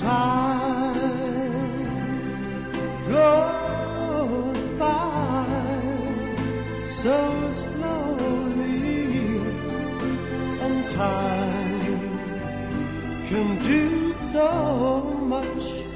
Time goes by so slowly, and time can do so much